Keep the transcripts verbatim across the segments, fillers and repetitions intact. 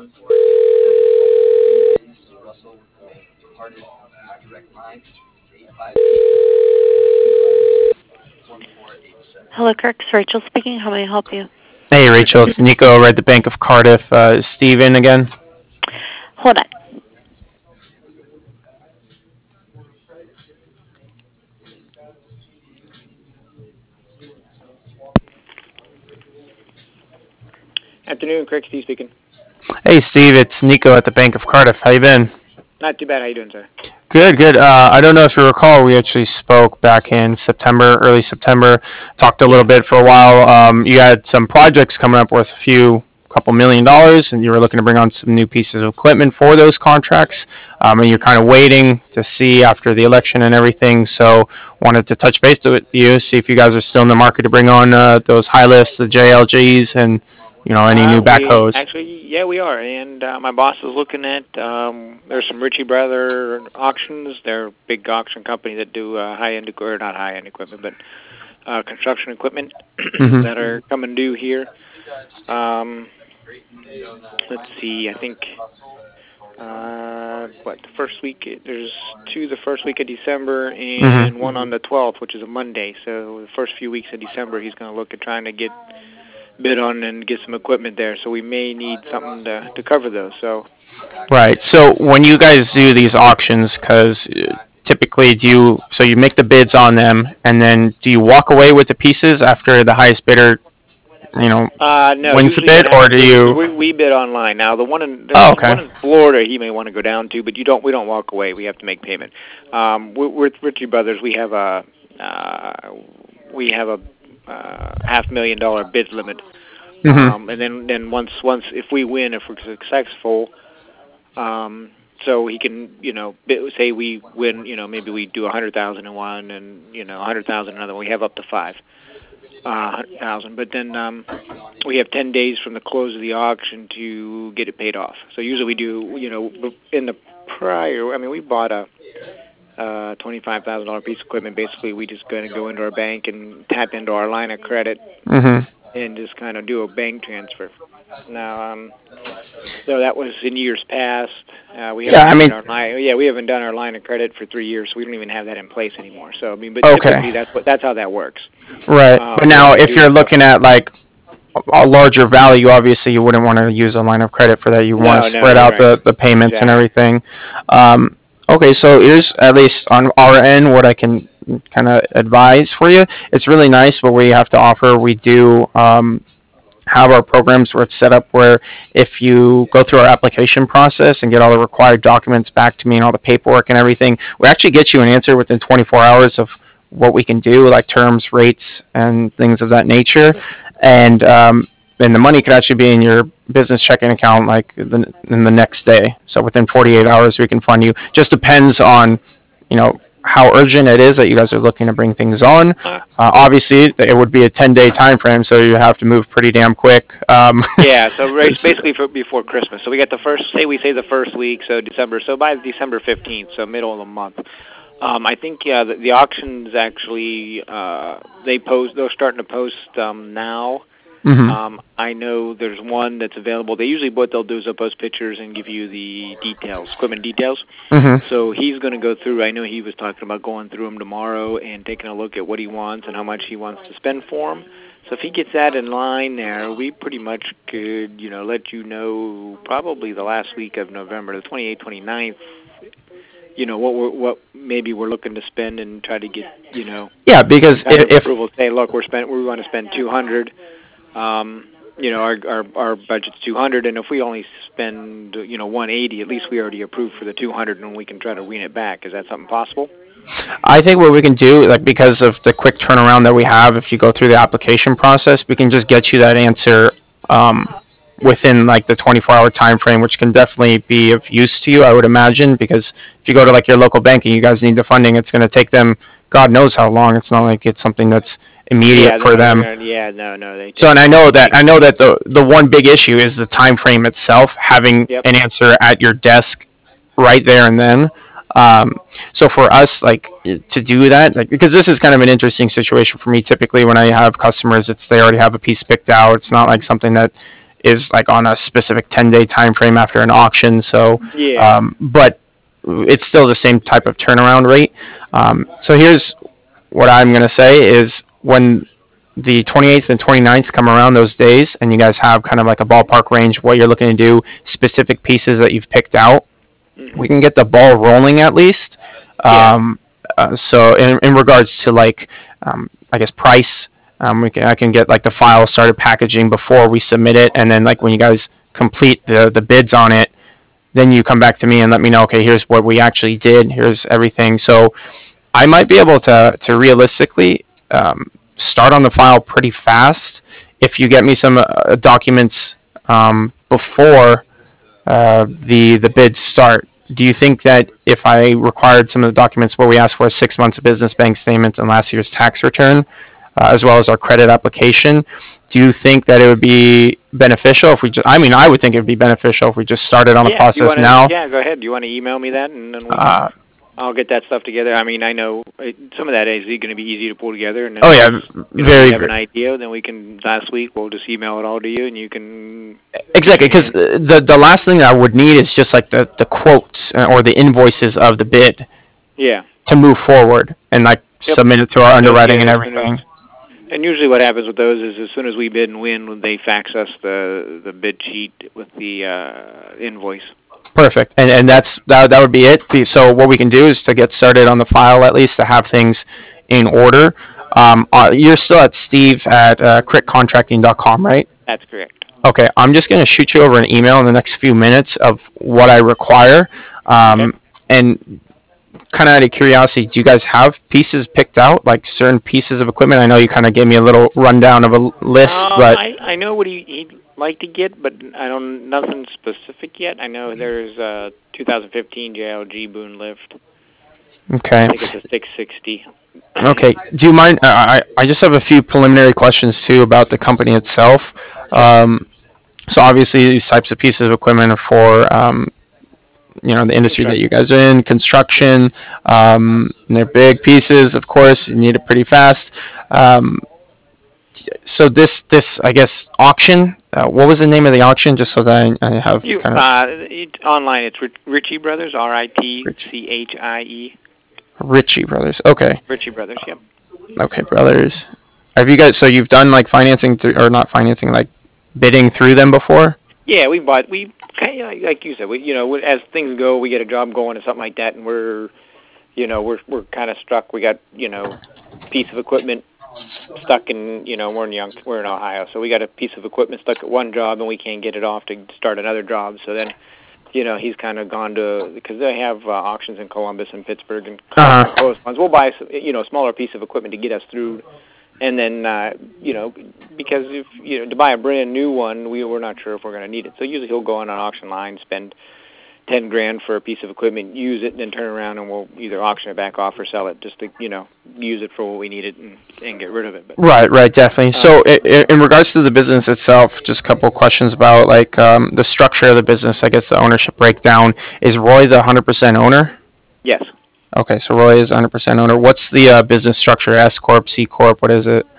Hello, Kirk's Rachel speaking. How may I help you? Hey, Rachel, it's Nico over at the Bank of Cardiff. Uh, is Steven again? Hold on. Afternoon, Craig Steve speaking. Hey, Steve, it's Nico at the Bank of Cardiff. How you been? Not too bad. How you doing, sir? Good, good. Uh, I don't know if you recall, we actually spoke back in September, early September, talked a little bit for a while. Um, you had some projects coming up worth a few, couple million dollars, and you were looking to bring on some new pieces of equipment for those contracts. Um, and you're kind of waiting to see after the election and everything. So wanted to touch base with you, see if you guys are still in the market to bring on uh, those high lifts, the J L Gs, and you know any uh, new backhoes. We, actually, yeah, we are. And uh, my boss is looking at. Um, there's some Ritchie Brother auctions. They're a big auction company that do uh, high-end or not high-end equipment, but uh, construction equipment Mm-hmm. that are coming due here. Um, let's see. I think. Uh, what the first week? There's two the first week of December and Mm-hmm. one on the twelfth, which is a Monday. So the first few weeks of December, he's going to look at trying to get bid on and get some equipment there. So we may need something to to cover those. So Right. So when you guys do these auctions, because typically do you, so you make the bids on them, and then do you walk away with the pieces after the highest bidder, you know, uh, no, wins the usually bid, what or happens do is you? we, we bid online. Now the one in Oh, there's okay. one in Florida he may want to go down to, but you don't. We don't walk away. We have to make payment. Um, we're, we're with Ritchie Brothers. We have a uh, we have a uh, half million dollar bid limit. Mm-hmm. Um, and then, then once once if we win, if we're successful, um, so he can you know bid, say we win, you know maybe we do a hundred thousand in one, and you know a hundred thousand another. We have up to five uh, hundred thousand, but then um, we have ten days from the close of the auction to get it paid off. So usually we do you know in the prior. I mean we bought a. Uh, twenty-five thousand dollar piece of equipment. Basically, we just going to go into our bank and tap into our line of credit Mm-hmm. and just kind of do a bank transfer. Now, um, so that was in years past. Uh, we Yeah, haven't I done mean, our line. Yeah, we haven't done our line of credit for three years, so we don't even have that in place anymore. So I mean, but typically okay, that's what that's how that works. right. Um, But we now, only if do you're stuff. looking at like a larger value, obviously you wouldn't want to use a line of credit for that. You want No, to no, spread you're out right. the, the payments and Exactly. everything. Um, okay, so here's at least on our end what I can kind of advise for you. It's really nice what we have to offer. We do um, have our programs where it's set up where if you go through our application process and get all the required documents back to me and all the paperwork and everything, we actually get you an answer within twenty-four hours of what we can do, like terms, rates, and things of that nature. And um, and the money could actually be in your business checking account like the, in the next day. So within forty-eight hours, we can fund you. Just depends on, you know, how urgent it is that you guys are looking to bring things on. Uh, Uh, obviously, it would be a ten-day time frame, so you have to move pretty damn quick. Um, yeah, so race basically for before Christmas. So we got the first, say we say the first week, so December. So by December fifteenth, so middle of the month. Um, I think yeah, the, the auctions actually uh, they post. They're starting to post um, now. mhm. Um, I know there's one that's available. They usually what they'll do is they'll post pictures and give you the details, equipment details. Mhm. So he's going to go through. I know he was talking about going through them tomorrow and taking a look at what he wants and how much he wants to spend for them. So if he gets that in line there, we pretty much could, you know, let you know probably the last week of November, the twenty-eighth, twenty-ninth. You know what we're what maybe we're looking to spend and try to get, you know, Yeah, some because kind if, of if approval. Say, look, we're spend we want to spend two hundred. Um, you know, our, our our budget's two hundred, and if we only spend, you know, one eighty, at least we already approved for the two hundred, and we can try to wean it back. Is that something possible? I think what we can do, like because of the quick turnaround that we have, if you go through the application process, we can just get you that answer um, within like the twenty-four hour time frame, which can definitely be of use to you, I would imagine, because if you go to like your local bank and you guys need the funding, it's going to take them God knows how long. It's not like it's something that's Yeah, immediate for no, they're them. gonna. Yeah, no, no, they So, take and I know that take. I know that the the one big issue is the time frame itself, having Yep. an answer at your desk right there and then. Um, so for us, like to do that, like because this is kind of an interesting situation for me. Typically, when I have customers, it's they already have a piece picked out. It's not like something that is like on a specific ten day time frame after an auction. So, Yeah. um, but it's still the same type of turnaround rate. Um, so here's what I'm going to say is when the twenty-eighth and twenty-ninth come around those days and you guys have kind of like a ballpark range what you're looking to do, specific pieces that you've picked out, we Hmm. can get the ball rolling at least. Yeah. Um, uh, so in, in regards to like, um, I guess price, um, we can I can get like the file started packaging before we submit it, and then like when you guys complete the the bids on it, then you come back to me and let me know. Okay, here's what we actually did. Here's everything. So I might be able to to realistically um, start on the file pretty fast if you get me some uh, documents um, before uh, the the bids start. Do you think that if I required some of the documents where we asked for six months of business bank statements and last year's tax return, uh, as well as our credit application, do you think that it would be beneficial if we just? I mean, I would think it would be beneficial if we just started on the Yeah. You process want to? now. Yeah. Go ahead. You want to email me that, and then we can. Uh, I'll get that stuff together. I mean, I know uh, some of that is going to be easy to pull together, and then oh yeah, once, you know, very, we have an very idea, then we can. Last week, we'll just email it all to you, and you can. exactly, because And the the last thing that I would need is just like the the quotes uh, or the invoices of the bid yeah. to move forward and like Yep. submit it to our Get those underwriting and together as soon as. everything. And usually, what happens with those is, as soon as we bid and win, they fax us the the bid sheet with the uh, invoice. Perfect, and and that's that. That would be it. So what we can do is to get started on the file at least to have things in order. Um, uh, you're still at Steve at uh, crit contracting dot com, right? That's correct. Okay, I'm just gonna shoot you over an email in the next few minutes of what I require. Okay. Um, and kind of out of curiosity, do you guys have pieces picked out, like certain pieces of equipment? I know you kind of gave me a little rundown of a list, Um, but I I know what he he'd like to get, but I don't nothing specific yet. I know there's a twenty fifteen J L G Boone lift. okay. I think it's a six sixty. Okay. Do you mind? I I I just have a few preliminary questions too about the company itself. Sure. Um, so obviously these types of pieces of equipment are for um, you know the industry that you Construction. guys are in, Yeah. construction. Um, and they're big pieces, of course. You need it pretty fast. Um, so this this I guess auction. Uh, what was the name of the auction? Just so that I, I have You kind of uh it, online it's Rich, Ritchie Brothers, R I T C H I E. Ritchie Brothers. Okay. Ritchie Brothers. Yep. Okay, brothers. Have you guys? So you've done like financing through, or not financing, like bidding through them before? Yeah, we bought we kind of like you said, we you know as things go, we get a job going or something like that, and we're you know we're we're kind of stuck. We got you know piece of equipment stuck in, you know, we're in Young, we're in Ohio, so we got a piece of equipment stuck at one job and we can't get it off to start another job. So then, you know, he's kind of gone to, because they have uh, auctions in Columbus and Pittsburgh and Uh some huh. close ones. We'll buy, you know, a smaller piece of equipment to get us through, and then, uh, you know, because if you know to buy a brand new one, we we're not sure if we're going to need it. So usually he'll go on an auction line, spend ten grand for a piece of equipment, use it, and then turn around and we'll either auction it back off or sell it just to, you know, use it for what we need it and, and get rid of it. But Right, right, definitely. um, So, i- in regards to the business itself, just a couple of questions about like um, the structure of the business. I guess the ownership breakdown. Is Roy the one hundred percent owner? yes, Okay, so Roy is one hundred percent owner. What's the uh, business structure? S corp, C corp. What is it?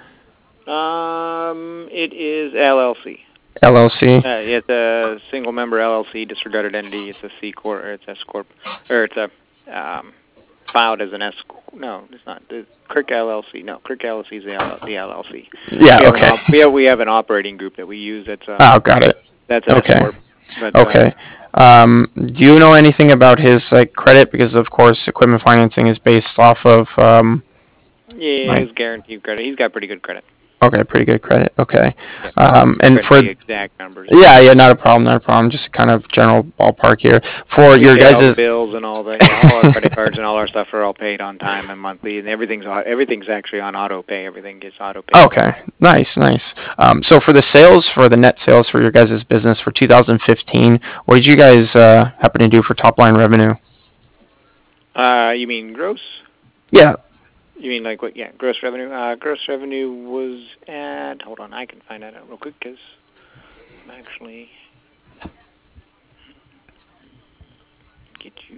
um, it is L L C. L L C. Uh, it's a single member L L C, disregarded entity. It's a C corp, or it's S corp, or it's a um, filed as an S. No, it's not. The Crick L L C. No, Crick L L C is the, L- the L L C. Yeah. We have, an Okay. op- we have we have an operating group that we use. That's uh, Oh, got it. that's an S Okay. corp. But uh, Okay. Um, do you know anything about his like credit? Because of course, equipment financing is based off of um, yeah, like his guaranteed credit. He's got pretty good credit. okay, pretty good credit. Okay. Yeah, Um, not and going to for be exact numbers, but yeah, yeah, not a problem, not a problem. Just kind of general ballpark here for we your pay all the guys' bills and all the yeah, all our credit cards and all our stuff are all paid on time and monthly, and everything's au- everything's actually on auto pay. Everything gets auto paid. Okay, nice, nice. Um, so for the sales, for the net sales for your guys' business for two thousand fifteen, what did you guys uh, happen to do for top line revenue? Uh, you mean gross? Yeah. You mean like what? Yeah, gross revenue. Uh, gross revenue was at. Hold on, I can find that out real quick because I'm actually get you.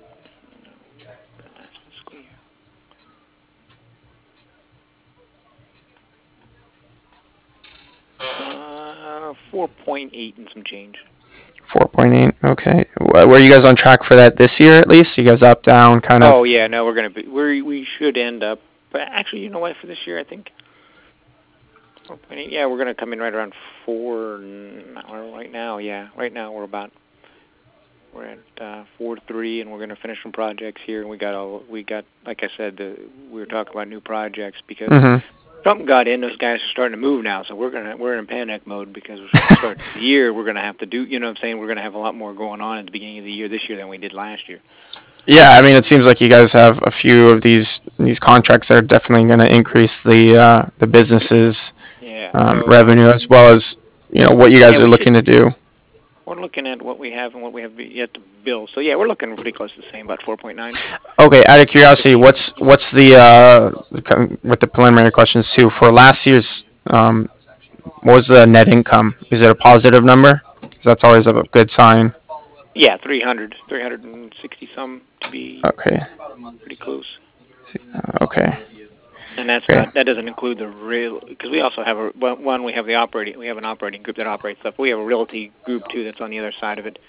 No, the last fiscal year. four point eight and some change. four point eight. Okay. W- Were you guys on track for that this year at least? You guys up, down, kind of? Oh yeah, no, we're gonna be. We we should end up. But actually, you know what? For this year, I think four point eight. Yeah, we're gonna come in right around four n- right now. Yeah, right now we're about we're at uh, four three, and we're gonna finish some projects here. And we got all we got. Like I said, the, we were talking about new projects because Mm-hmm. something got in. Those guys are starting to move now, so we're gonna we're in panic mode because we're starting the year. We're gonna have to do. You know what I'm saying? We're gonna have a lot more going on at the beginning of the year this year than we did last year. Yeah, I mean, it seems like you guys have a few of these these contracts that are definitely going to increase the uh, the business's Yeah. um, so, revenue as well as you know what you guys Yeah, are we looking should- to do. We're looking at what we have and what we have yet to build. So yeah, we're looking pretty close to the same, about four point nine. Okay, out of curiosity, what's what's the uh, with the preliminary questions too for last year's? Um, what was the net income? Is it a positive number? 'Cause that's always a good sign. Yeah, three hundred, three hundred sixty some to be Okay. pretty close. Okay. And that's Okay. not, that doesn't include the real, because we also have a well, one. We have the operating. We have an operating group that operates stuff. We have a realty group too that's on the other side of it.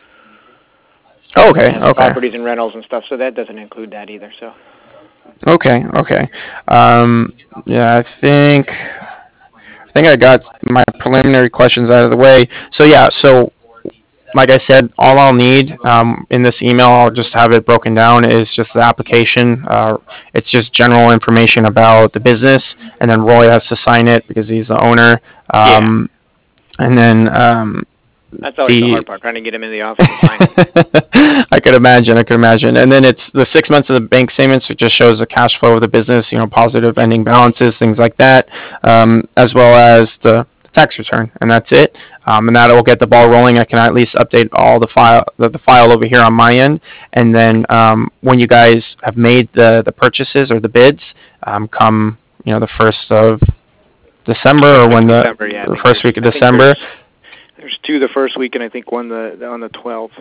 Okay. Has Okay. Properties and rentals and stuff. So that doesn't include that either. So Okay. Okay. Um, yeah, I think I think I got my preliminary questions out of the way. So yeah. So like I said, all I'll need um, in this email, I'll just have it broken down, is just the application. Uh, it's just general information about the business, and then Roy has to sign it because he's the owner. Um, And then um, that's always the, The- hard part, trying to get him in the office and sign it. I could imagine. I could imagine. And then it's the six months of the bank statements. It just shows the cash flow of the business, you know, positive ending balances, things like that, um, as well as the tax return, and that's it. Um, and that will get the ball rolling. I can at least update all the file, the, the file over here on my end, and then um, when you guys have made the the purchases or the bids, um, come you know the first of December or when the, December, yeah, I the think first there's- week of I think December. There's, there's two the first week, and I think one the, the on the twelfth.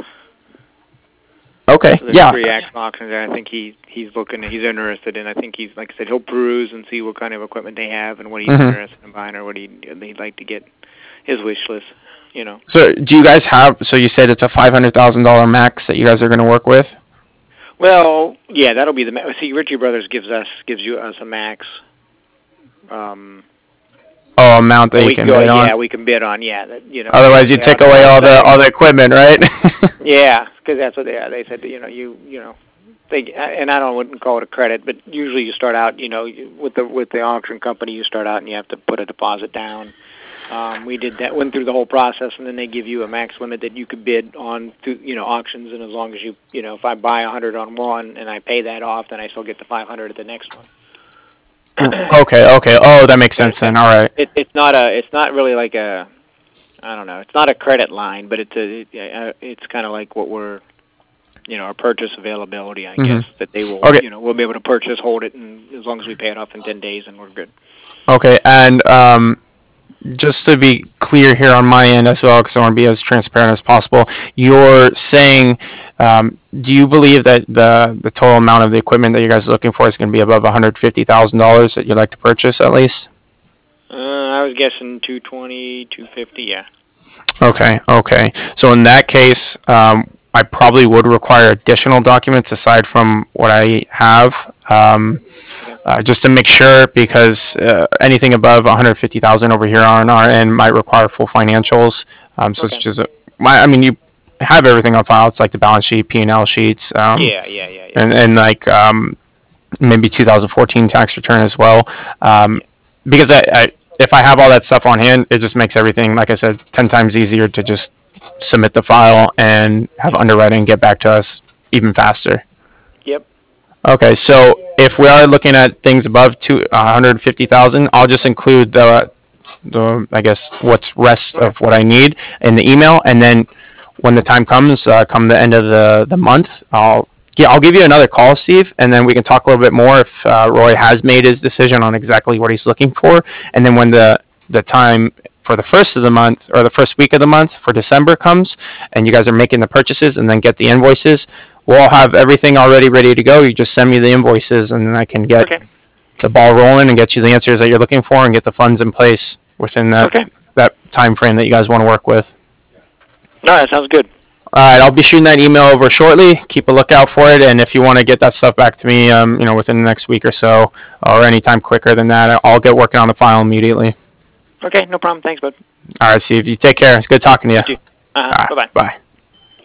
Okay, So there's yeah. three action auctions there. I think he he's looking, he's interested in. I think he's, like I said, he'll peruse and see what kind of equipment they have and what he's Mhm. interested in buying or what he he'd like to get, his wish list. You know. So do you guys have? So you said it's a five hundred thousand dollar max that you guys are going to work with. Well, yeah, that'll be the ma- see. Ritchie Brothers gives us gives you us a max. Um, Oh, amount that we you can can go, bid on. yeah, we can bid on, yeah. That, you know. Otherwise, you yeah, take away all the all the equipment, right? Yeah, because that's what they are. They said, you know, you you know, they and I don't wouldn't call it a credit, but usually you start out, you know, you- with the with the auction company, you start out and you have to put a deposit down. Um, we did that, went through the whole process, and then they give you a max limit that you could bid on through, you know, auctions, and as long as you, you know, if I buy a hundred on one and I pay that off, then I still get the five hundred at the next one. Okay, okay. Oh, that makes sense then. All right. It, it's not a, it's not really like a, I don't know, it's not a credit line, but it's a, it, uh, it's kind of like what we're, you know, our purchase availability, I Mhm. guess, that they will, Okay. you know, we'll be able to purchase, hold it, and as long as we pay it off in ten days, and we're good. Okay, and um, just to be clear here on my end as well, because I want to be as transparent as possible, you're saying, um, do you believe that the the total amount of the equipment that you guys are looking for is going to be above one hundred fifty thousand dollars that you'd like to purchase at least? Uh, I was guessing two twenty, two fifty, yeah. Okay, okay. So in that case, um, I probably would require additional documents aside from what I have, um, uh, just to make sure, because uh, anything above one hundred fifty thousand over here on our end might require full financials. Um, so Okay. it's just, a, my, I mean, you have everything on file. It's like the balance sheet, P and L sheets, um, yeah, yeah, yeah, yeah. and and like um, maybe two thousand fourteen tax return as well. Um, because I, I, if I have all that stuff on hand, it just makes everything, like I said, ten times easier to just submit the file and have underwriting get back to us even faster. Yep. Okay, so if we are looking at things above two one hundred fifty thousand, I'll just include the the I guess what's rest of what I need in the email, and then when the time comes, uh, come the end of the the month, I'll yeah, I'll give you another call, Steve, and then we can talk a little bit more if uh, Roy has made his decision on exactly what he's looking for, and then when the the time for the first of the month or the first week of the month for December comes, and you guys are making the purchases and then get the invoices, we'll all have everything already ready to go. You just send me the invoices, and then I can get Okay. the ball rolling and get you the answers that you're looking for and get the funds in place within that Okay. that time frame that you guys want to work with. No, that sounds good. All right, I'll be shooting that email over shortly. Keep a lookout for it, and if you want to get that stuff back to me, um, you know, within the next week or so, or anytime quicker than that, I'll get working on the file immediately. Okay, no problem. Thanks, bud. All right, Steve. You take care. It's good talking to you. You too. Uh-huh. All right, Bye-bye. Bye.